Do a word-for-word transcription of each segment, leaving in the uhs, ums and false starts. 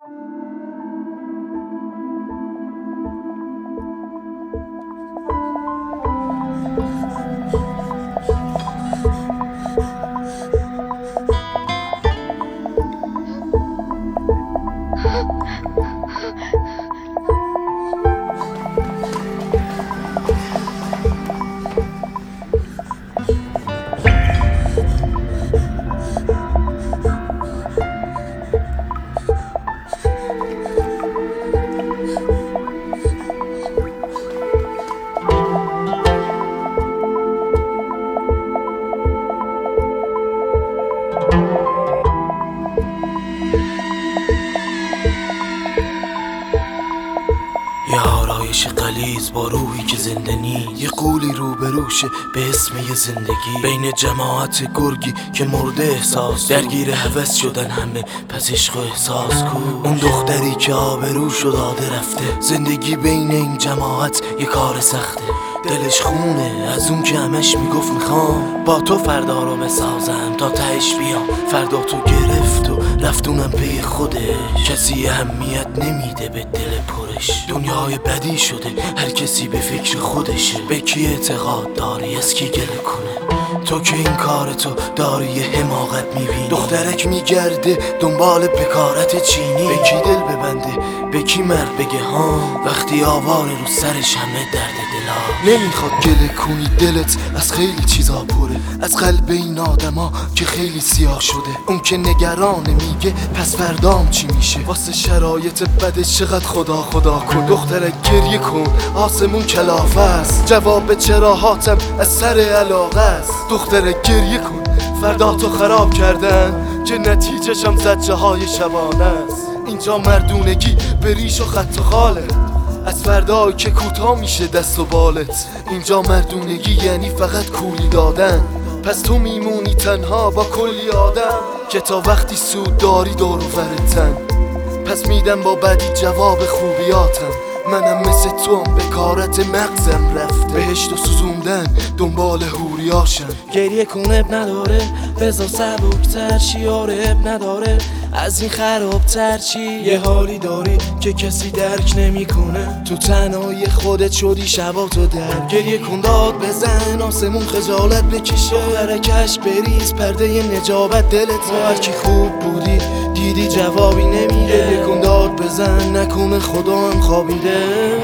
یه آرایش غلیظ با روحی که زنده نی، یه قولی روبروشه به اسم یه زندگی. بین جماعت گرگی که مرده احساس، درگیر هوس شدن همه پس عشق و احساس کو. اون دختری که آبروشو داده رفته، زندگی بین این جماعت یه کار سخته. دلش خونه از اون که همش میگفت میخوام با تو فردا رو بسازم تا تهش بیام. فردا تو گرفت و رفتونم پی خوده، کسی اهمیت نمیده به دل پرش. دنیای بدی شده هر کسی به فکر خودشه. به کی اعتقاد داری از کی گله کنه؟ تو که این کارتو داری یه حماقت میبینی. دخترک میگرده دنبال بکارت چینی، به کی دل ببنده به کی مرد بگه ها، وقتی آواره رو سرش همه درد دلا. نمیخواد گله کنی دلت از خیلی چیزا پره، از قلب این آدما که خیلی سیاه شده. اون که نگرانه میگه پس فردام چی میشه، واسه شرایط بدش چقدر خدا خدا کن. دخترک گریه کن آسمون کلافه است، جواب چراهاتم از سر علاقه است. دخترک گریه کن فردا تو خراب کردن که نتیجهشم زجه های شبانه است. اینجا مردونگی به ریش و خط و خاله، از فردایی که کوتاه میشه دست و بالت. اینجا مردونگی یعنی فقط کولی دادن، پس تو میمونی تنها با کلی آدم که تا وقتی سود داری دور و برتن. پس میدم با بدی جواب خوبیاتم، منم مثل تو هم به کارت مغزم رفته. بهشت و سوزوندن دنبال هوریاشم. گریه کن اب نداره بذار سبکتر چی، آره اب نداره از این خرابتر چی. یه حالی داری که کسی درک نمیکنه، تو تنهای خودت شدی شباتو در. گریه کن داد بزن آسمون خجالت بکشه، حرکش بریز پرده نجابت دلت. با هرکی خوب بودی دیدی جوابی نمیده. گریه کن داد بزن نکنه خدا هم خوابیده.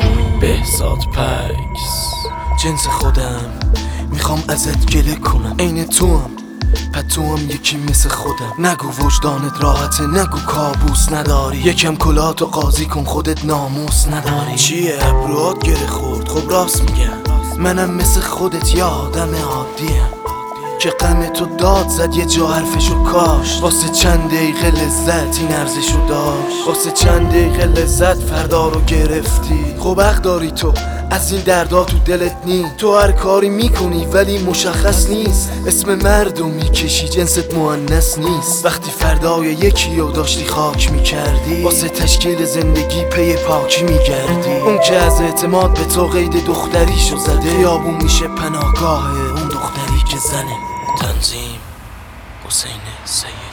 بهزاد پکس جنس خودم، میخوام ازت گله کنم عین تو هم، پس تو هم یکی مثل خودم. نگو وجدانت راحته، نگو کابوس نداری، یکم کلاتو قاضی کن خودت ناموس نداری. چیه ابروات گره خورد؟ خب راست میگم، منم مثل خودت یه آدم عادیم که غم تو داد زد یه جا حرفشو کاشت. واسه چند دقیقه لذت این ارزشو داشت، واسه چند دقیقه لذت فردا رو گرفتی. خب حق داری تو از این دردا تو دلت نی، تو هر کاری میکنی ولی مشخص نیست. اسم مردو میکشی جنست مؤنث نیست. وقتی فردای یکی رو داشتی خاک میکردی، واسه تشکیل زندگی پی پاکی میگردی. اون که از اعتماد به تو قید دختریشو زده، خیابون میشه پناهگاه اون دختری که زنه. تنظیم حسین سید.